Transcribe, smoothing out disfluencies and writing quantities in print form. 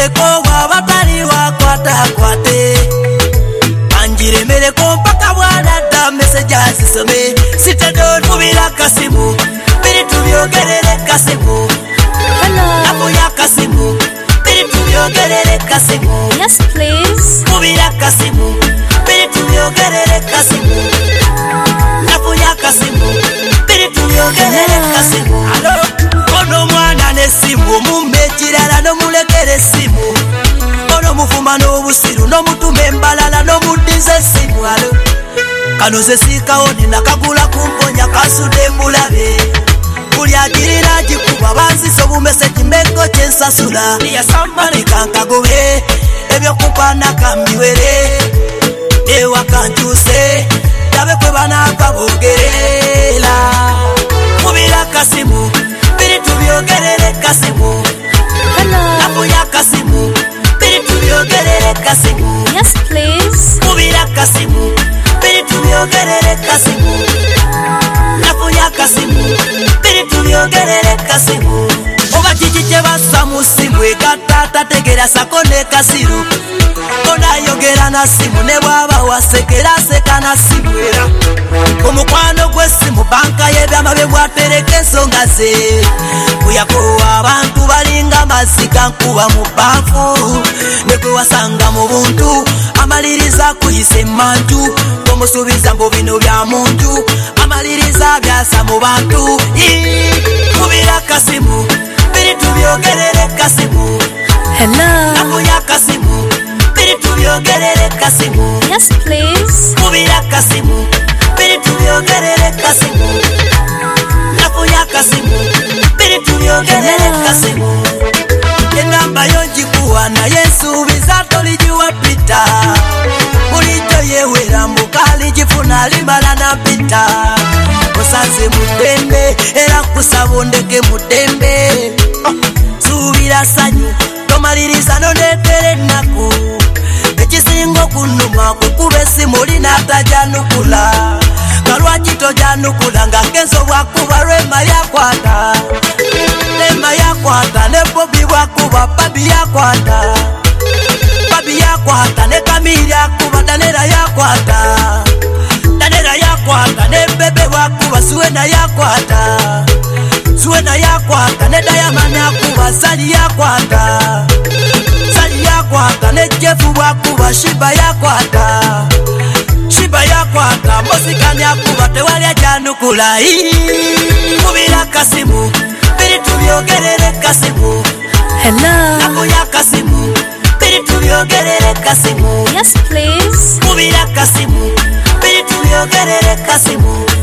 Anjiremereko wabatali wakwate Anjiremereko mpaka bwanadda message azisome Sitado tubira kasimu biri tubyogerere kasimu Napo ya kasimu biri tubyogerere kasimu Yes please Tubira kasimu biri tubyogerere kasimu Napo ya kasimu biri tubyogerere kasimu Alo ono mwana nesimu mumbe kirala no mulekere simu ono mufuma n'obusiru no mutume mbalala no mudize simu alo kano ze sikaoni nakagula kumponya kasude mbulabe buli agirira gikuba banzise obumese kimengo kyensasula kankagobe ebyokupana kambiwere ewa kankyuse tabe kwe banava bogerera mubira kasimu biri tubyogerere kasimu nafunya kasimu biri tubyogerere kasimu Yes please mubira kasimu biri tubyogerere kasimu nafunya kasimu biri tubyogerere kasimu oba kiki kye bassa mu simu egattata tegera sako ne kasiru onayogera na simu ne bwaba wasekera seka na simu era omukwano gw'essimu banka y'ebyama bye bwatereka ensonga ze buyakowa abantu balinga mazika nkuba mu bbafu ne gwe wasanga mu buntu amaliriza kuyisa emmanju omusuubiza mbu bino bya muntu amaliriza byasa mu bantu mubira kasimu biri tubyogerere kasimu Hello nafunya kasimu biri tubyogerere kasimu Yes please mubira kasimu biri tubyogerere kasimu nafunya kasimu biri tubyogerere kasimu enamba yo ngikuwa naye nsuubiza toligiwa pita bulijjo yewera mbukali gifuna limala na pita osanze mudembe era kusaba ondeke mudembe suubira sanyu tomaliriza noneetere ennaku ekisinga okunuma kukuba essimu linatajanukula nga lwaki tojanukula nga ngenso bwakuba lwema yakwata ne bobi bwakuba babi yakwata ne kamiri yakuba danera yakwata ne bebe bwakuba suwena yakwata ne dayamani yakuba sali yakwata ne jefu bwakuba shiba yakwata mosikani yakuba tewali ajanukula mubira kasimu biri tubyogerere kasimu Hello nafunya kasimu biri tubyogerere kasimu Yes please mubira kasimu biri tubyogerere kasimu